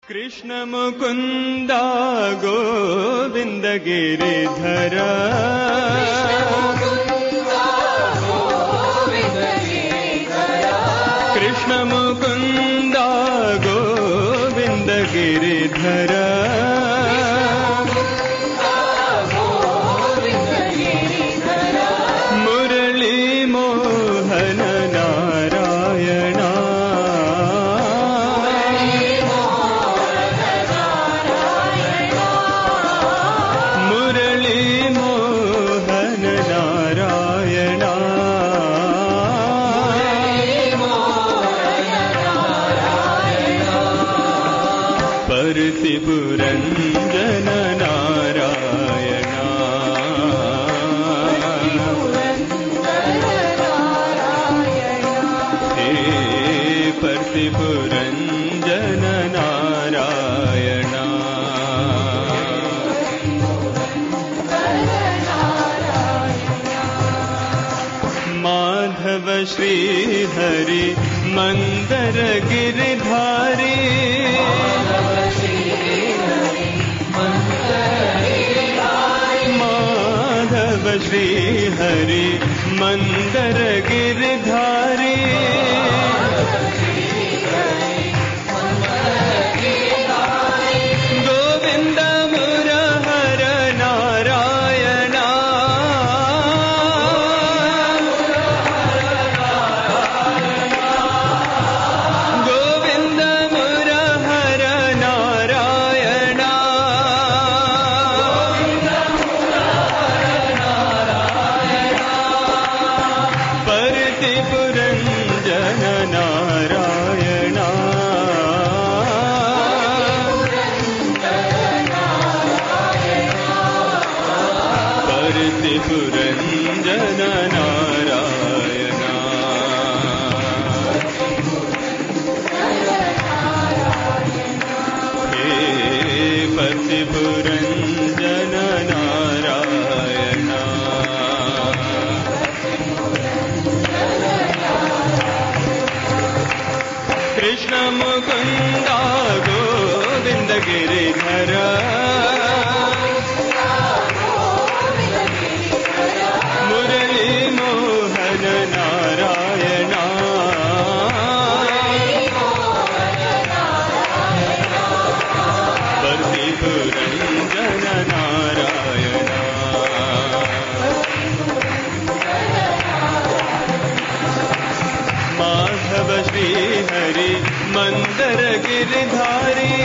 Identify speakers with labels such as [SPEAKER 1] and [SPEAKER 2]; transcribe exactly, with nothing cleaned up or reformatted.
[SPEAKER 1] Krishna Mukunda Govinda Giridhara Krishna Mukunda Govinda Giridhara Murali ಮೋಹನ Narayana Murali ಮೋಹನ Narayana ಪರತಿ Puranjana Narayana ಹೇ ಪರತಿ Puranjana Narayana Madhava Shri ಹರಿ Mandara Giridhari Madhava Shri ಹರಿ Mandara Giridhari Govinda Murahara Narayana Govinda Murahara Narayana ಪರತಿ Puranjana Narayana ಪರತಿ Puranjana Narayana ಹೇ ಪರತಿ Puranjana Narayana Krishna Mukunda Govinda Giridhara Murali ಮೋಹನ Narayana ಪರತಿ Puranjana Narayana Madhava Shri ಹರಿ Mandara Giridhari